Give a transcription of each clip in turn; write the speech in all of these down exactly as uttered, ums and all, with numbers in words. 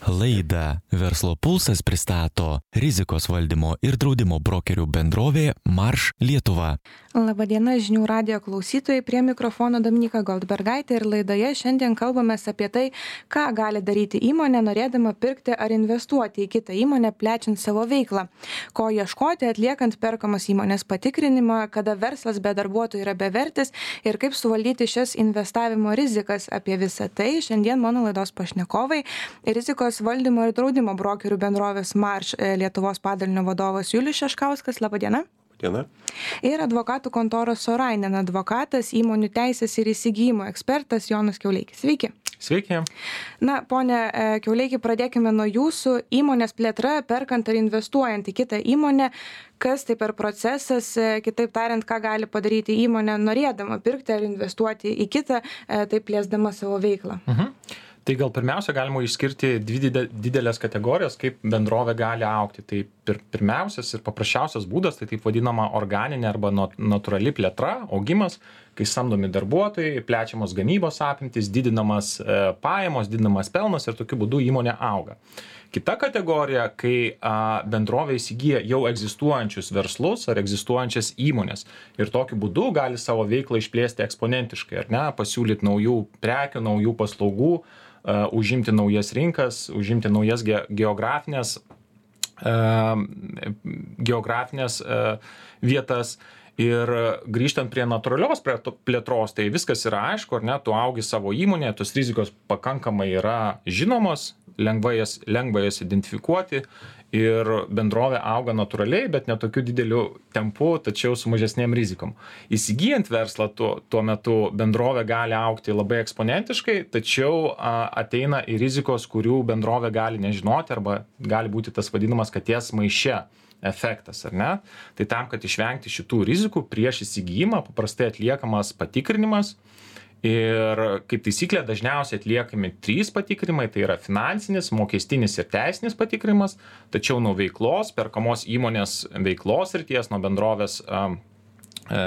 Laidą Verslo pulsas pristato rizikos valdymo ir draudimo brokerių bendrovė Marš Lietuva. Labadiena žinių radijo klausytojai, prie mikrofono Dominika Goldbergaitė ir laidoje šiandien kalbamės apie tai, ką gali daryti įmonė norėdama pirkti ar investuoti į kitą įmonę, plečiant savo veiklą, ko ieškoti atliekant perkamos įmonės patikrinimą, kada verslas be darbuotojų yra bevertis ir kaip suvaldyti šias investavimo rizikas. Apie visą tai šiandien mano laidos pašnekovai rizikos valdymo ir draudimo brokerių bendrovės Marš Lietuvos padalinio vadovas Julius Šeškauskas. Labadiena. Diena. Ir advokatų kontoros Sorainen advokatas, įmonių teisės ir įsigijimo ekspertas Jonas Kiauleikis. Sveiki. Sveiki. Na, ponė Kiauleiki, pradėkime nuo jūsų. Įmonės plėtra, perkant ar investuojant į kitą įmonę, kas tai per procesas, kitaip tariant, ką gali padaryti įmonė norėdama pirkti ar investuoti į kitą, taip plėsdama savo veiklą. Mhm. Tai gal pirmiausia galima išskirti dvi didelės kategorijos, kaip bendrovė gali augti. Tai pir, pirmiausias ir paprasčiausias būdas, tai taip vadinama organinė arba natūrali plėtra, augimas, kai samdomi darbuotojai, plečiamos gamybos apimtis, didinamas e, pajamos, didinamas pelnas ir tokiu būdu įmonė auga. Kita kategorija, kai a, bendrovė įsigyja jau egzistuojančius verslus ar egzistuojančias įmonės ir tokiu būdu gali savo veiklą išplėsti eksponentiškai, ar ne, pasiūlyti naujų prekių, naujų paslaugų, Uh, užimti naujas rinkas, užimti naujas ge- geografinės, uh, geografinės uh, vietas. Ir grįžtant prie natūralios plėtros, tai viskas yra aišku, ar ne, tu augi savo įmonėje, tos rizikos pakankamai yra žinomos, lengvai jas, lengvai jas identifikuoti ir bendrovė auga natūraliai, bet ne tokiu dideliu tempu, tačiau su mažesnėm rizikom. Įsigijant verslą tuo, tuo metu bendrovė gali augti labai eksponentiškai, tačiau a, ateina į rizikos, kurių bendrovė gali nežinoti arba gali būti tas vadinamas katės maiše efektas, ar ne? Tai tam, kad išvengti šitų rizikų prieš įsigijimą, paprastai atliekamas patikrinimas. Ir kaip taisyklė dažniausiai atliekami trys patikrinimai, tai yra finansinis, mokestinis ir teisinis patikrinimas, tačiau nuo veiklos, perkamos įmonės veiklos srities, nuo bendrovės a, a,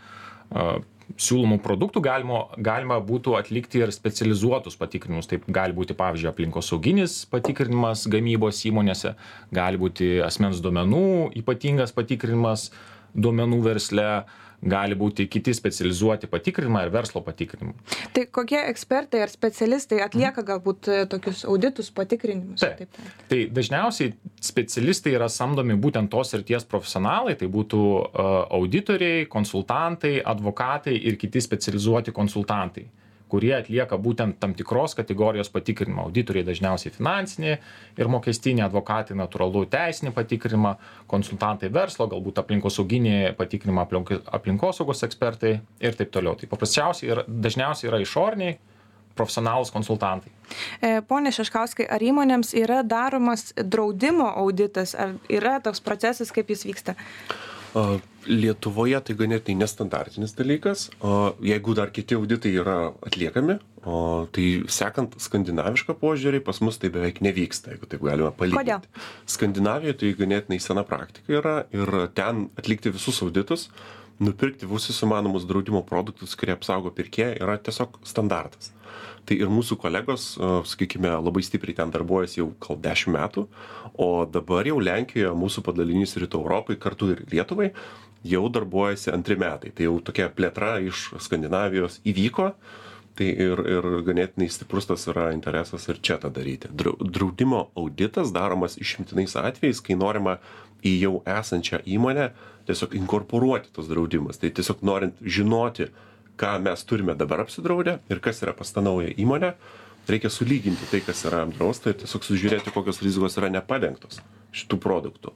a, siūlomų produktų galima, galima būtų atlikti ir specializuotus patikrinimus. Taip gali būti, pavyzdžiui, aplinkosauginis patikrinimas gamybos įmonėse, gali būti asmens duomenų ypatingas patikrinimas duomenų versle, gali būti kiti specializuoti patikrinimai ar verslo patikrinimai. Tai kokie ekspertai ar specialistai atlieka galbūt tokius auditus, patikrinimus? Taip. Taip. Tai dažniausiai specialistai yra samdomi būtent tos srities profesionalai, tai būtų uh, auditoriai, konsultantai, advokatai ir kiti specializuoti konsultantai, kurie atlieka būtent tam tikros kategorijos patikrinimą. Auditoriai dažniausiai finansinį ir mokestinį, advokatai natūralų teisinį patikrinimą, konsultantai verslo, galbūt aplinkosauginį patikrinimą, aplinkosaugos ekspertai ir taip toliau. Tai paprasčiausiai ir dažniausiai yra išoriniai profesionalūs konsultantai. Pone Šeškauskai, ar įmonėms yra daromas draudimo auditas, ar yra toks procesas, kaip jis vyksta? Lietuvoje tai ganėtinai nestandartinis dalykas, o jeigu dar kiti auditai yra atliekami, o tai sekant skandinavišką požiūrį, pas mus tai beveik nevyksta, jeigu taip galima palyginti. Kodėl? Skandinavijoje tai ganėtinai sena praktika yra ir ten atlikti visus auditus, nupirkti visus įmanomus draudimo produktus, kurie apsaugo pirkėją, yra tiesiog standartas. Tai ir mūsų kolegos, sakykime, labai stipriai ten darbuojasi jau gal dešimt metų, o dabar jau Lenkijoje mūsų padalinys Rytų Europai, kartu ir Lietuvai, jau darbuojasi antri metai. Tai jau tokia plėtra iš Skandinavijos įvyko, tai ir, ir ganėtinai stiprus tas yra interesas ir čia tą daryti. Draudimo auditas daromas išimtinais atvejais, kai norima į jau esančią įmonę tiesiog inkorporuoti tos draudimus. Tai tiesiog norint žinoti, ką mes turime dabar apsidraudę ir kas yra pas tą naują įmonę, reikia sulyginti tai, kas yra apdrausta ir tiesiog sužiūrėti, kokios rizikos yra nepadengtos šitų produktų.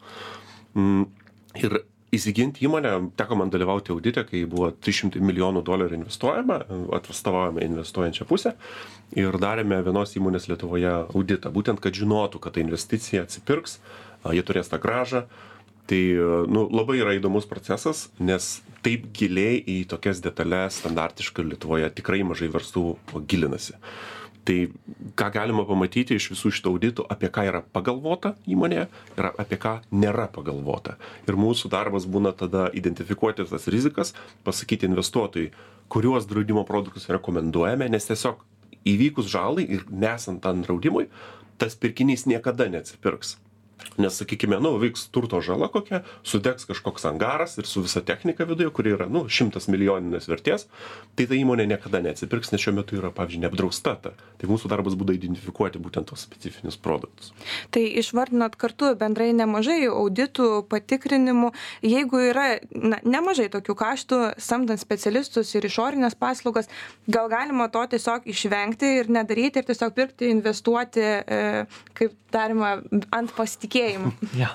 Ir įsiginti įmonę, teko man dalyvauti audite, kai buvo trys šimtai milijonų dolerių investuojama, atstovavome investuojančią pusę ir darėme vienos įmonės Lietuvoje auditą, būtent, kad žinotų, kad ta investicija atsipirks, jie turės tą grąžą. Tai nu, labai yra įdomus procesas, nes taip giliai į tokias detalės standartiškai Lietuvoje tikrai mažai verslų gilinasi. Tai ką galima pamatyti iš visų šitų auditų, apie ką yra pagalvota įmonėje ir apie ką nėra pagalvota. Ir mūsų darbas būna tada identifikuoti tas rizikas, pasakyti investuotojui, kuriuos draudimo produktus rekomenduojame, nes tiesiog įvykus žalai ir nesant ant draudimui, tas pirkinys niekada neatsipirks. Nes, sakykime, nu, vyks turto žala kokia, sudegs kažkoks angaras ir su visa technika viduje, kuri yra, nu, šimtas milijoninės vertės, tai ta įmonė niekada neatsipirks, nes šiuo metu yra, pavyzdžiui, neapdrausta ta. Tai mūsų darbas būtų identifikuoti būtent tos specifinius produktus. Tai išvardinot kartu bendrai nemažai auditų, patikrinimų. Jeigu yra na, nemažai tokių kaštų, samdant specialistus ir išorinės paslaugas, gal galima to tiesiog išvengti ir nedaryti ir tiesiog pirkti, investuoti, e, kaip darima, ant pasitikėjimo. Ja.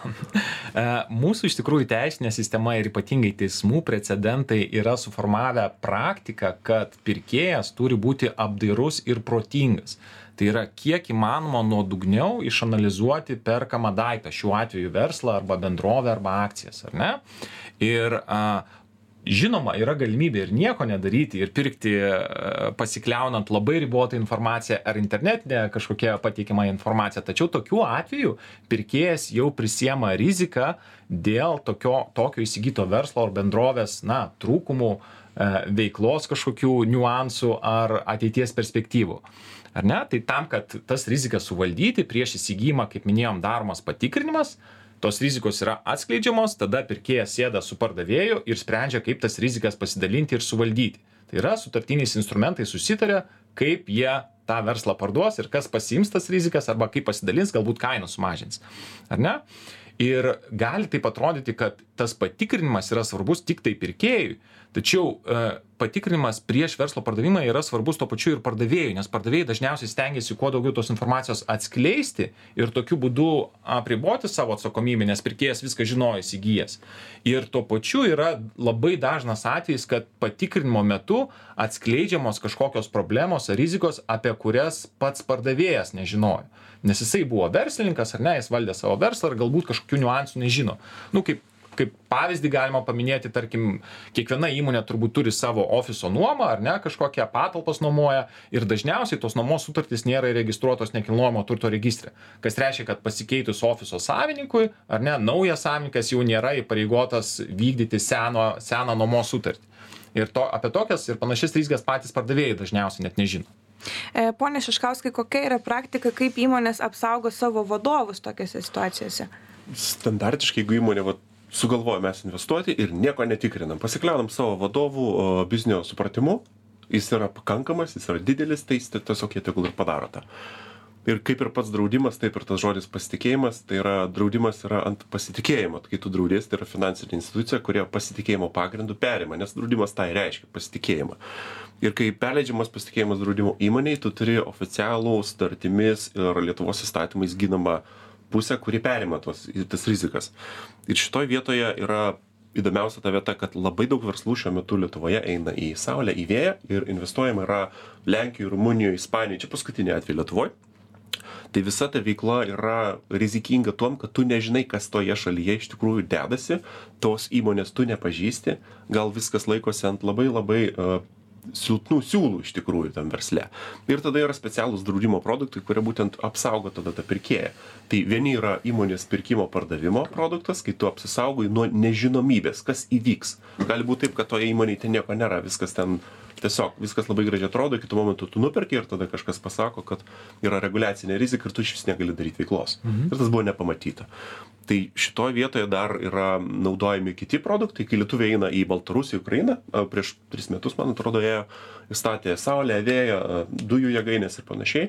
Mūsų iš tikrųjų teisinė sistema ir ypatingai teismų precedentai yra suformavę praktiką, kad pirkėjas turi būti apdairus ir protingas. Tai yra kiek įmanoma nuodugniau išanalizuoti perkamą daiktą, šiuo atveju verslą arba bendrovę arba akcijas, ar ne? Ir a, žinoma, yra galimybė ir nieko nedaryti ir pirkti pasikliaunant labai ribotą informaciją ar internetinę kažkokią pateikiamą informaciją. Tačiau tokiu atveju pirkėjas jau prisiema riziką dėl tokio, tokio įsigyto verslo ar bendrovės na, trūkumų, veiklos kažkokių niuansų ar ateities perspektyvų. Ar ne? Tai tam, kad tas rizikas suvaldyti prieš įsigijimą, kaip minėjom, daromas patikrinimas, tos rizikos yra atskleidžiamos, tada pirkėjas sėda su pardavėju ir sprendžia, kaip tas rizikas pasidalinti ir suvaldyti. Tai yra sutartiniais instrumentai susitarė, kaip jie tą verslą parduos ir kas pasiims tas rizikas arba kaip pasidalins, galbūt kainą sumažins. Ar ne? Ir gali taip atrodyti, kad tas patikrinimas yra svarbus tik tai pirkėjui, tačiau e, patikrinimas prieš verslo pardavimą yra svarbus to pačiu ir pardavėjui, nes pardavėjai dažniausiai stengiasi kuo daugiau tos informacijos atskleisti ir tokiu būdu apriboti savo atsakomybę, nes pirkėjas viską žinojo įsigijęs. Ir tuo pačiu yra labai dažnas atvejis, kad patikrinimo metu atskleidžiamos kažkokios problemos ar rizikos, apie kurias pats pardavėjas nežinojo. Nes jisai buvo verslininkas, ar ne, jis valdė savo verslą ir galbūt kažkokių niuansų nežino. Nu, kaip, kaip pavyzdį galima paminėti, tarkim, kiekviena įmonė turbūt turi savo ofiso nuomą, ar ne, kažkokią patalpas nuomoja ir dažniausiai tos nuomos sutartys nėra įregistruotos nekilnojamo turto registre. Kas reiškia, kad pasikeitus ofiso savininkui, ar ne, naujas savininkas jau nėra įpareigotas vykdyti seno, seną nuomos sutartį. Ir to, apie tokias ir panašias rizikas patys pardavėjai dažniausiai net nežino. Pone Šiškauskai, kokia yra praktika, kaip įmonės apsaugo savo vadovus tokiose situacijose? Standartiškai, jeigu įmonė va, sugalvoja mes investuoti ir nieko netikrinam, pasikliaunam savo vadovų biznio supratimu, jis yra pakankamas, jis yra didelis, tai jis tiesiog jie tegul ir padaro tą. Ir kaip ir pats draudimas, taip ir tas žodis pasitikėjimas, tai yra draudimas yra ant pasitikėjimo. Kai tu draudės, tai yra finansinė institucija, kurie pasitikėjimo pagrindų perima, nes draudimas tai reiškia pasitikėjimą. Ir kai perleidžiamas pasitikėjimas draudimo įmonėje, tu turi oficialų sutartimis ir Lietuvos įstatymais ginamą pusę, kuri perima tos, tas rizikas. Ir šitoj vietoje yra įdomiausia ta vieta, kad labai daug verslų šiuo metu Lietuvoje eina į saulę, į vėją ir investuojama yra Lenkijoje, Rumunijoje, Ispanijoje, čia paskutinė atveju Lietuvoje. Tai visa ta veikla yra rizikinga tuom, kad tu nežinai, kas toje šalyje iš tikrųjų dedasi, tos įmonės tu nepažįsti, gal viskas laikosi ant labai labai uh, silpnų siūlų iš tikrųjų tam versle. Ir tada yra specialūs draudimo produktai, kurie būtent apsaugo tada tą pirkėją. Tai vieni yra įmonės pirkimo pardavimo produktas, kai tu apsisaugai nuo nežinomybės, kas įvyks. Gali būti taip, kad toje įmonėje ten nieko nėra, viskas ten tiesiog, viskas labai gražiai atrodo, kitu momentu tu nuperki ir tada kažkas pasako, kad yra reguliacinė rizika ir tu iš vis negali daryti veiklos. Mhm. Ir tas buvo nepamatyta. Tai šitoje vietoje dar yra naudojami kiti produktai, kai lietuviai eina į Baltarusiją, Ukrainą, prieš tris metus, man atrodo, jie įstatė saulę, vėją, dujų jėgainės ir panašiai.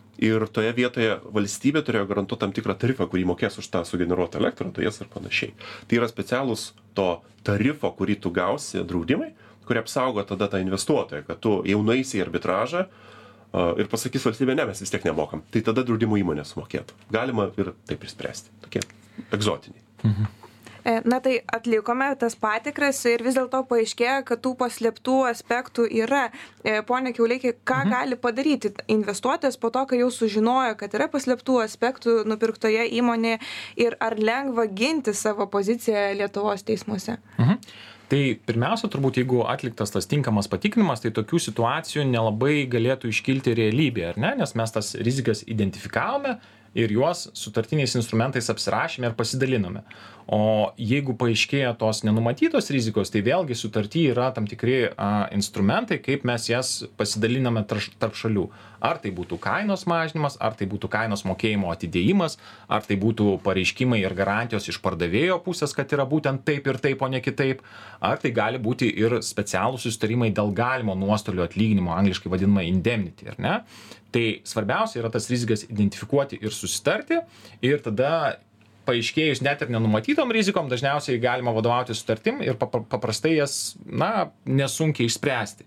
Ir toje vietoje valstybė turėjo garantuoti tam tikrą tarifą, kurį mokės už tą sugeneruotą elektrą, dujas ir panašiai. Tai yra specialūs to tarifo, kurį tu gausi draudimai, kurie apsaugo tada tą investuotoją, kad tu jau nueisi į arbitražą uh, ir pasakys valstybė, ne, mes vis tiek nemokam. Tai tada draudimo įmonė sumokėtų. Galima ir taip išspręsti. Tokie egzotiniai. Mhm. Na tai atlikome tas patikras ir vis dėlto paaiškėjo, kad tų paslėptų aspektų yra. Pone Kiauleiki, ką mhm. gali padaryti investuotojas po to, kai jau sužinojo, kad yra paslėptų aspektų nupirktoje įmonėje ir ar lengva ginti savo poziciją Lietuvos teismuose? Mhm. Tai pirmiausia, turbūt, jeigu atliktas tas tinkamas patikrinimas, tai tokių situacijų nelabai galėtų iškilti realybėje, ar ne? Nes mes tas rizikas identifikavome, ir juos sutartiniais instrumentais apsirašėme ir pasidalinome. O jeigu paaiškėja tos nenumatytos rizikos, tai vėlgi sutarty yra tam tikri a, instrumentai, kaip mes jas pasidaliname tarp šalių. Ar tai būtų kainos mažinimas, ar tai būtų kainos mokėjimo atidėjimas, ar tai būtų pareiškimai ir garantijos iš pardavėjo pusės, kad yra būtent taip ir taip, o ne kitaip, ar tai gali būti ir specialūs susitarimai dėl galimo nuostolių atlyginimo, angliškai vadinama indemnity, ar ne? Tai svarbiausia yra tas rizikas identifikuoti ir susitarti, ir tada paaiškėjus net ir nenumatytom rizikom, dažniausiai galima vadovauti sutartim ir paprastai jas, na, nesunkiai išspręsti.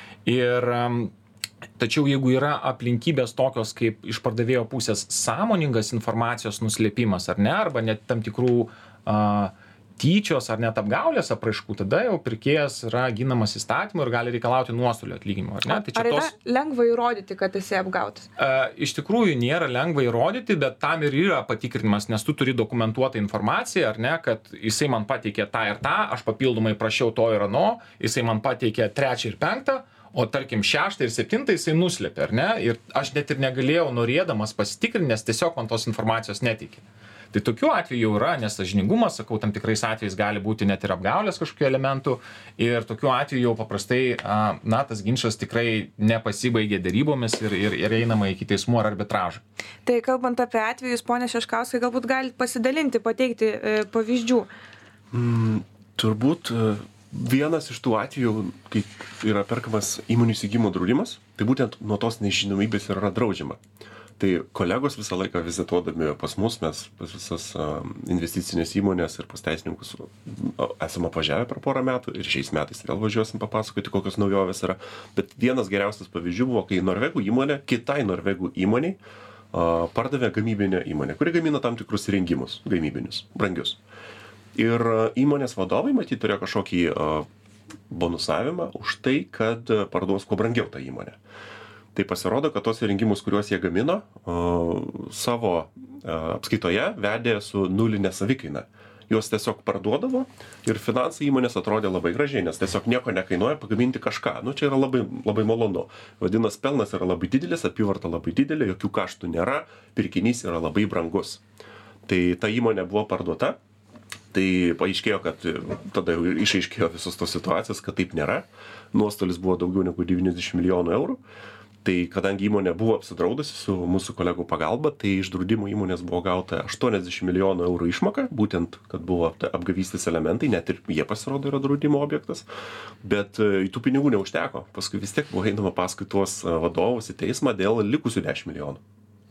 Ir tačiau jeigu yra aplinkybės tokios kaip iš pardavėjo pusės sąmoningas informacijos nuslėpimas ar ne, arba net tam tikrų a, tyčios ar net apgaulės apraiškų, tada jau pirkėjas yra ginamas įstatymu ir gali reikalauti nuostolių atlyginimo. Ar, ne? Tai ar yra tos... lengva įrodyti, kad esi apgautas? Uh, iš tikrųjų nėra lengva įrodyti, bet tam ir yra patikrinimas, nes tu turi dokumentuotą informaciją, ar ne, kad jisai man pateikė tą ir tą, aš papildomai prašiau to ir ano, jisai man pateikė trečią ir penktą, o tarkim šeštą ir septintą jisai nuslėpė, ar ne? Ir aš net ir negalėjau norėdamas pasitikrinti, nes tiesiog man tos informacijos neteikė. Tai tokiu atveju jau yra nesąžiningumas, sakau, tam tikrais atvejais gali būti net ir apgaulės kažkokių elementų ir tokiu atveju jau paprastai, na, tas ginčas tikrai nepasibaigė derybomis ir, ir, ir einama iki teismų ar arbitražą. Tai kalbant apie atvejus, ponia Šeškauskai, galbūt galite pasidalinti, pateikti e, pavyzdžių? Mm, turbūt vienas iš tų atvejų, kai yra perkamas įmonių įsigijimo draudimas, tai būtent nuo tos nežinomybės yra draudžiama. Tai kolegos visą laiką vizituodami pas mus, mes pas visas investicinės įmonės ir pas teisininkus esame apvažiavę per porą metų ir šiais metais vėl važiuosim papasakoti, kokios naujovės yra. Bet vienas geriausias pavyzdžių buvo, kai norvegų įmonė, kitai norvegų įmoniai pardavė gamybinę įmonę, kuri gamina tam tikrus įrengimus gamybinius, brangius. Ir įmonės vadovai, matyt, turėjo kažkokį bonusavimą už tai, kad parduos kuo brangiau tą įmonę. Tai pasirodo, kad tos įrengimus, kuriuos jie gamino, savo apskaitoje vedė su nulinė savikaina. Juos tiesiog parduodavo ir finansai įmonės atrodė labai gražiai, nes tiesiog nieko nekainuoja pagaminti kažką. Nu, čia yra labai, labai malonu. Vadinasi, pelnas yra labai didelis, apyvarta labai didelė, jokių kaštų nėra, pirkinys yra labai brangus. Tai ta įmonė buvo parduota. Tai paaiškėjo, kad tada jau išaiškėjo visos tos situacijos, kad taip nėra. Nuostolis buvo daugiau negu devyniasdešimt milijonų eurų. Tai kadangi įmonė buvo apsidraudusi su mūsų kolegų pagalba, tai iš draudimo įmonės buvo gauta aštuoniasdešimt milijonų eurų išmoka, būtent, kad buvo apgavystės elementai, net ir jie pasirodo yra draudimo objektas, bet tų pinigų neužteko. Paskui vis tiek buvo einama paskui tuos vadovus į teismą dėl likusių dešimt milijonų.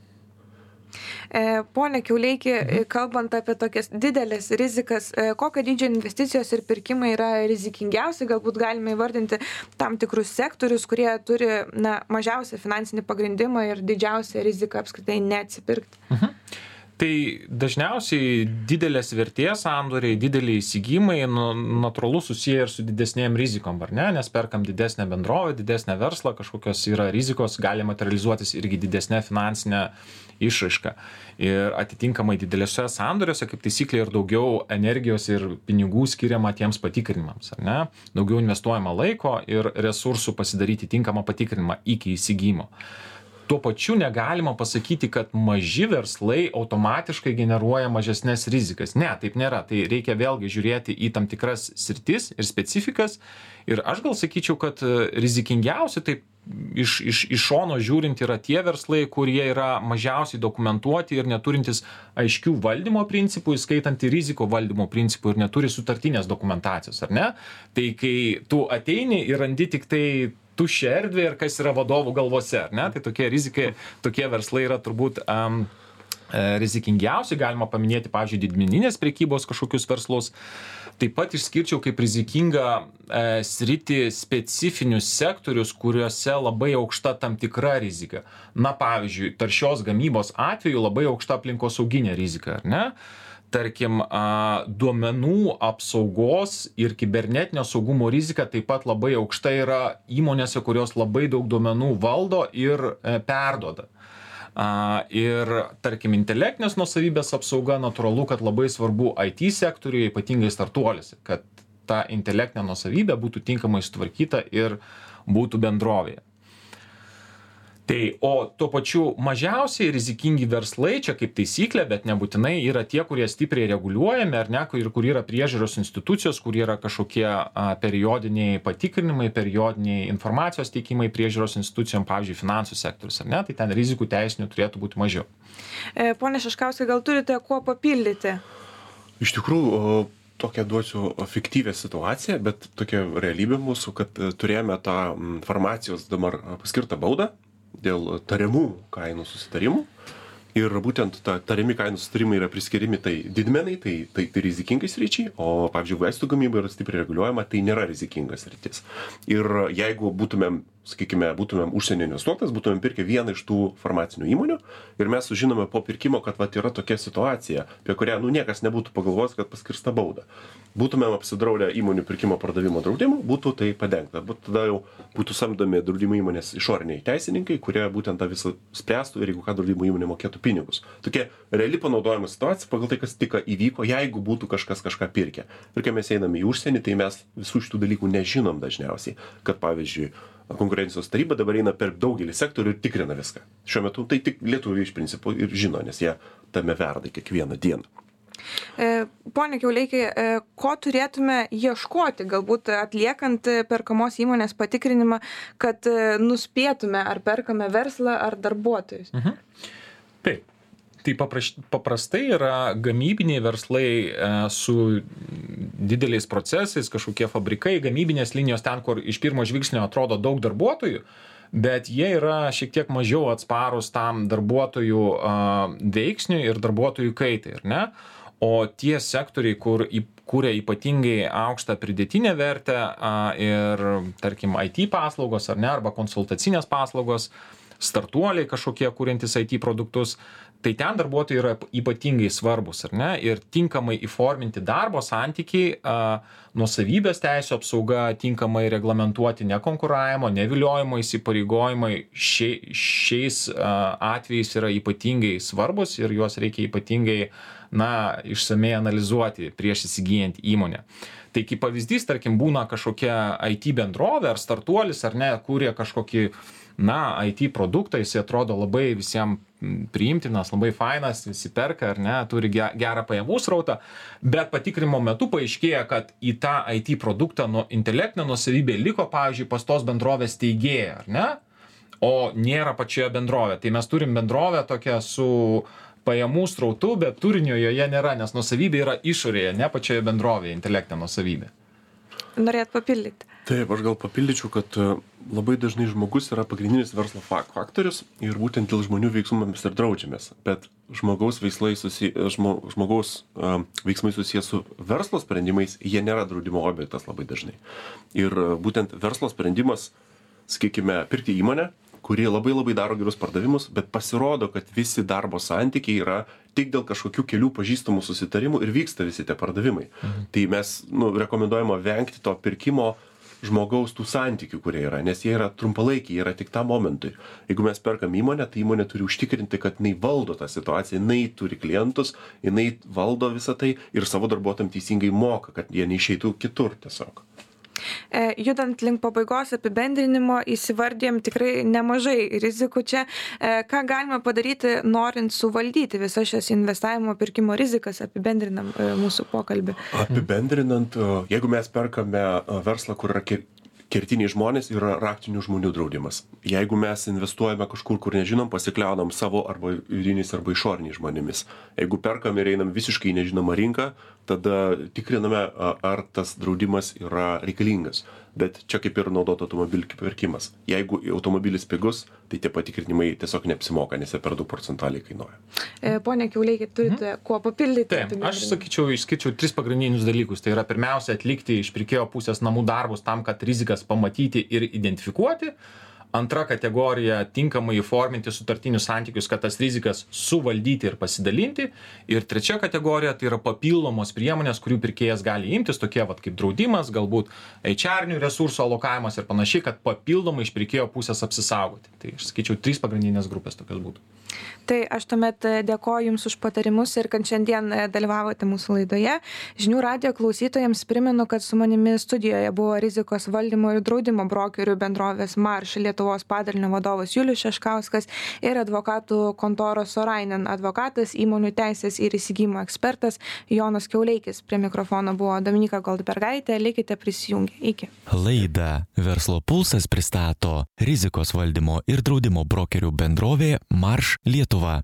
Pone Kiauleiki, kalbant apie tokias didelės rizikas, kokio dydžio investicijos ir pirkimai yra rizikingiausi, galbūt galime įvardinti tam tikrus sektorius, kurie turi na, mažiausią finansinį pagrindimą ir didžiausią riziką apskritai neatsipirkti. Mhm. Tai dažniausiai didelės vertės sandoriai, dideliai įsigymai nu, natūralu susiję ir su didesnėm rizikom, ar ne? Nes perkam didesnę bendrovę, didesnę verslą, kažkokios yra rizikos, gali materializuotis irgi didesnė finansinė išraiška. Ir atitinkamai didelėse sandoriuose, kaip taisyklė, ir daugiau energijos ir pinigų skiriama tiems patikrinimams, ar ne? Daugiau investuojama laiko ir resursų pasidaryti tinkamą patikrinimą iki įsigymo. Tuo pačiu negalima pasakyti, kad maži verslai automatiškai generuoja mažesnės rizikas. Ne, taip nėra. Tai reikia vėlgi žiūrėti į tam tikras sritis ir specifikas. Ir aš gal sakyčiau, kad rizikingiausi taip iš, iš, iš šono žiūrint yra tie verslai, kurie yra mažiausiai dokumentuoti ir neturintys aiškių valdymo principų, įskaitant ir riziko valdymo principų ir neturi sutartinės dokumentacijos, ar ne? Tai kai tu ateini ir randi tik tai tuščią erdvę ir kas yra vadovų galvose, ar ne? Tai tokie rizikai, tokie verslai yra turbūt um, rizikingiausi, galima paminėti, pavyzdžiui, didmeninės prekybos kažkokius verslus. Taip pat išskirčiau kaip rizikingą e, sritį specifinius sektorius, kuriuose labai aukšta tam tikra rizika. Na, pavyzdžiui, taršios gamybos atveju labai aukšta aplinkosauginė rizika, ar ne? Tarkim, duomenų apsaugos ir kibernetinio saugumo rizika taip pat labai aukšta yra įmonėse, kurios labai daug duomenų valdo ir perduoda. Ir, tarkim, intelektinės nuosavybės apsauga, natūralu, kad labai svarbu I T sektoriuje, ypatingai startuoliuose, kad ta intelektinė nuosavybė būtų tinkamai sutvarkyta ir būtų bendrovėje. Tai o tuo pačiu mažiausiai rizikingi verslai, čia kaip taisyklė, bet nebūtinai yra tie, kurie stipriai reguliuojami, ar ne, kur, kur yra priežiūros institucijos, kur yra kažkokie a, periodiniai patikrinimai, periodiniai informacijos teikimai priežiūros institucijom, pavyzdžiui, finansų sektorius, ar ne, tai ten rizikų teisinių turėtų būti mažiau. E, pone Šeškauskai, gal turite kuo papildyti? Iš tikrųjų, tokią duosiu fiktyvę situaciją, bet tokia realybė mūsų, kad turėjome tą farmacijos dabar paskirtą baudą dėl tariamų kainų susitarimų. Ir būtent ta tariami kainų susitarimai yra priskiriami tai didmenai, tai, tai, tai rizikingai sričiai, o, pavyzdžiui, vaistų gamyba yra stipriai reguliuojama, tai nėra rizikingas sritis. Ir jeigu būtumėm, sakykime, būtumėm užsienio investuotojas, būtumėm pirkę vieną iš tų farmacinių įmonių ir mes sužinome po pirkimo, kad vat, yra tokia situacija, apie kurią nu, niekas nebūtų pagalvojęs, kad paskirsta bauda. Būtumėm apsidraudę įmonių pirkimo pardavimo draudimu, būtų tai padengta. Bet tada jau būtų samdomi draudimo įmonės išoriniai teisininkai, kurie būtent tą visą spręstų ir jeigu ką draudimo įmonė mokėtų pinigus. Tokia reali panaudojama situacija pagal tai, kas tik įvyko, jeigu būtų kažkas kažką pirkę. Ir kai mes einame į užsienį, tai mes visų šitų dalykų nežinom dažniausiai, kad pavyzdžiui, konkurencijos taryba dabar eina per daugelį sektorių ir tikrina viską. Šiuo metu tai tik lietuviai iš principo ir žino, nes jie tame verda kiekvieną dieną. Pone Kiauleiki, ko turėtume ieškoti, galbūt atliekant perkamos įmonės patikrinimą, kad nuspėtume, ar perkame verslą ar darbuotojus? Mhm. Taip. Tai paprastai yra gamybiniai verslai su dideliais procesais, kažkokie fabrikai, gamybinės linijos ten, kur iš pirmo žvilgsnio atrodo daug darbuotojų, bet jie yra šiek tiek mažiau atsparūs tam darbuotojų veiksniui ir darbuotojų kaitai, ar ne? O tie sektoriai, kur kūrė ypatingai aukštą pridėtinę vertę ir, tarkim, I T paslaugos, ar ne, arba konsultacinės paslaugos, startuoliai kažkokie kūrintys I T produktus, tai ten darbuotojai yra ypatingai svarbus, ar ne, ir tinkamai įforminti darbo santykiai, nuosavybės teisių apsauga, tinkamai reglamentuoti nekonkuravimo, neviliojimo įsipareigojimai šiais atvejais yra ypatingai svarbus ir juos reikia ypatingai na, išsamei analizuoti prieš įsigyjant įmonę. Tai kaip pavyzdys, tarkim, būna kažkokia I T bendrovė ar startuolis, ar ne, kūrė kažkokį, na, I T produktą, jis atrodo labai visiems priimtinas, labai fainas, visi perka, ar ne, turi gerą pajamų srautą, bet patikrinimo metu paaiškėja, kad į tą I T produktą nuo intelektinė nuosavybė liko, pavyzdžiui, pas tos bendrovės steigėja, ar ne, o nėra pačioje bendrovė. Tai mes turim bendrovę tokią su pajamų srautų, bet turinio joje nėra, nes nuosavybė yra išorėje, ne pačioje bendrovėje, intelektinė nuosavybė. Norėt papildyti? Taip, aš gal papildyčiau, kad labai dažnai žmogus yra pagrindinis verslo faktorius ir būtent dėl žmonių veiksmų mes ir draudžiamės. Bet žmogaus, susi, žmo, žmogaus uh, veiksmai susijęs su verslo sprendimais, jie nėra draudimo objektas labai dažnai. Ir uh, būtent verslo sprendimas, sakykime, pirkti įmonę, kurie labai labai daro gerus pardavimus, bet pasirodo, kad visi darbo santykiai yra tik dėl kažkokių kelių pažįstamų susitarimų ir vyksta visi tie pardavimai. Mhm. Tai mes nu, rekomenduojama vengti to pirkimo žmogaus tų santykių, kurie yra, nes jie yra trumpalaikiai, jie yra tik tam momentui. Jeigu mes perkam įmonę, tai įmonė turi užtikrinti, kad jinai valdo tą situaciją, jinai turi klientus, jinai valdo visą tai ir savo darbuotojams teisingai moka, kad jie neišeitų kitur tiesiog. Judant link pabaigos apibendrinimo, įsivardėm tikrai nemažai rizikų čia. Ką galima padaryti, norint suvaldyti visas šias investavimo pirkimo rizikas, apibendrinam mūsų pokalbį? Apibendrinant, jeigu mes perkame verslą, kur yra kertiniai žmonės, yra raktinių žmonių draudimas. Jeigu mes investuojame kažkur, kur nežinom, pasikliaunam savo arba vidiniais arba išoriniais žmonėmis. Jeigu perkam ir einam visiškai nežinomą rinką, tada tikriname, ar tas draudimas yra reikalingas. Bet čia kaip ir naudoto automobilių pirkimas. Jeigu automobilis pigus, tai tie patikrinimai tiesiog neapsimoka, nes jie per daug procentaliai kainuoja. Pone Kiauleiki, turite hmm? kuo papildyti? Taip, aš sakyčiau, išskirčiau tris pagrindinius dalykus. Tai yra pirmiausia atlikti iš pirkėjo pusės namų darbus tam, kad rizikas pamatyti ir identifikuoti. Antra kategorija - tinkamai įforminti sutartinius santykius, kad tas rizikas suvaldyti ir pasidalinti. Ir trečia kategorija - tai yra papildomos priemonės, kurių pirkėjas gali imtis, tokie vat, kaip draudimas, galbūt H R-nių resursų alokavimas ir panašiai, kad papildomai iš pirkėjo pusės apsisaugoti. Tai aš sakyčiau, trys pagrindinės grupės tokios būtų. Tai aš tuomet dėkoju Jums už patarimus ir kad šiandien dalyvavote mūsų laidoje. Žinių radijo klausytojams primenu, kad su manimi studijoje buvo rizikos valdymo ir draudimo brokerių bendrovės Marš Lietuvos padalinio vadovas Julius Šeškauskas ir advokatų kontoros Sorainen advokatas, įmonių teisės ir įsigymo ekspertas Jonas Kiauleikis. Prie mikrofono buvo Dominyka Goldbergaitė. Likite prisijungę. Iki. Laidą Verslo pulsas pristato rizikos valdymo ir draudimo brokerių bendrovė Marš Lietuva.